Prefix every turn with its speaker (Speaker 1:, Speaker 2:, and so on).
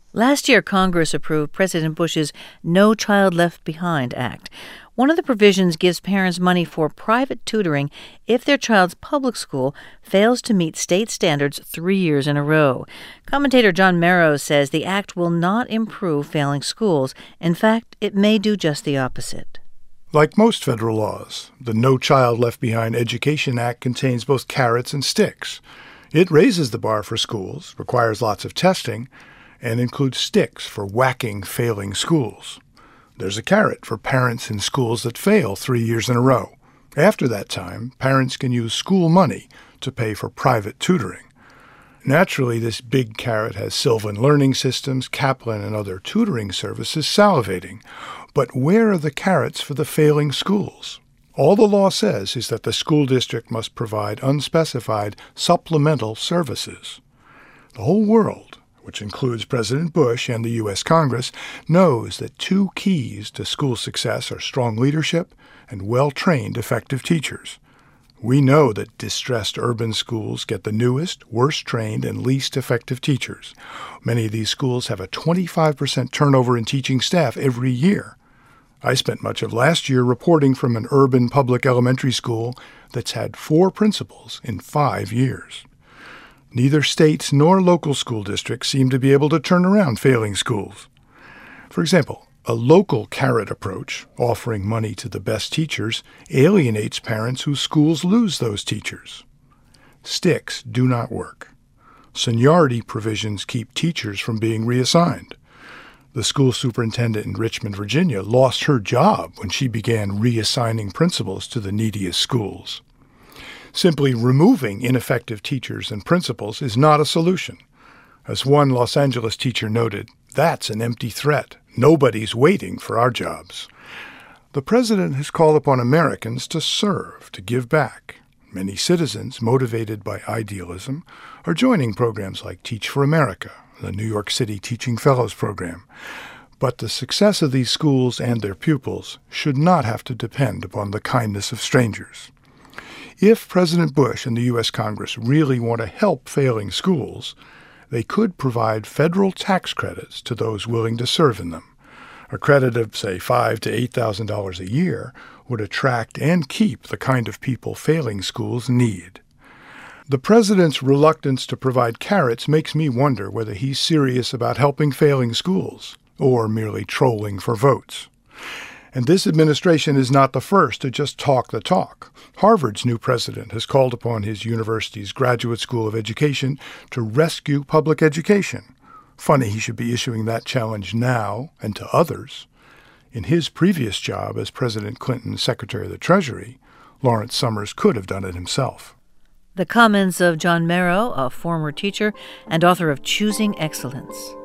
Speaker 1: Last year, Congress approved President Bush's No Child Left Behind Act. One of the provisions gives parents money for private tutoring if their child's public school fails to meet state standards 3 years in a row. Commentator John Merrow says the act will not improve failing schools. In fact, it may do just the opposite.
Speaker 2: Like most federal laws, the No Child Left Behind Education Act contains both carrots and sticks. It raises the bar for schools, requires lots of testing, and includes sticks for whacking failing schools. There's a carrot for parents in schools that fail 3 years in a row. After that time, parents can use school money to pay for private tutoring. Naturally, this big carrot has Sylvan Learning Systems, Kaplan, and other tutoring services salivating. But where are the carrots for the failing schools? All the law says is that the school district must provide unspecified supplemental services. The whole world, which includes President Bush and the U.S. Congress, knows that two keys to school success are strong leadership and well-trained, effective teachers. We know that distressed urban schools get the newest, worst-trained, and least effective teachers. Many of these schools have a 25% turnover in teaching staff every year. I spent much of last year reporting from an urban public elementary school that's had 4 principals in 5 years. Neither states nor local school districts seem to be able to turn around failing schools. For example, a local carrot approach, offering money to the best teachers, alienates parents whose schools lose those teachers. Sticks do not work. Seniority provisions keep teachers from being reassigned. The school superintendent in Richmond, Virginia, lost her job when she began reassigning principals to the neediest schools. Simply removing ineffective teachers and principals is not a solution. As one Los Angeles teacher noted, that's an empty threat. Nobody's waiting for our jobs. The president has called upon Americans to serve, to give back. Many citizens, motivated by idealism, are joining programs like Teach for America, the New York City Teaching Fellows Program. But the success of these schools and their pupils should not have to depend upon the kindness of strangers. If President Bush and the U.S. Congress really want to help failing schools, they could provide federal tax credits to those willing to serve in them. A credit of, say, $5,000 to $8,000 a year would attract and keep the kind of people failing schools need. The president's reluctance to provide carrots makes me wonder whether he's serious about helping failing schools or merely trolling for votes. And this administration is not the first to just talk the talk. Harvard's new president has called upon his university's Graduate School of Education to rescue public education. Funny he should be issuing that challenge now and to others. In his previous job as President Clinton's Secretary of the Treasury, Lawrence Summers could have done it himself.
Speaker 1: The comments of John Merrow, a former teacher and author of Choosing Excellence.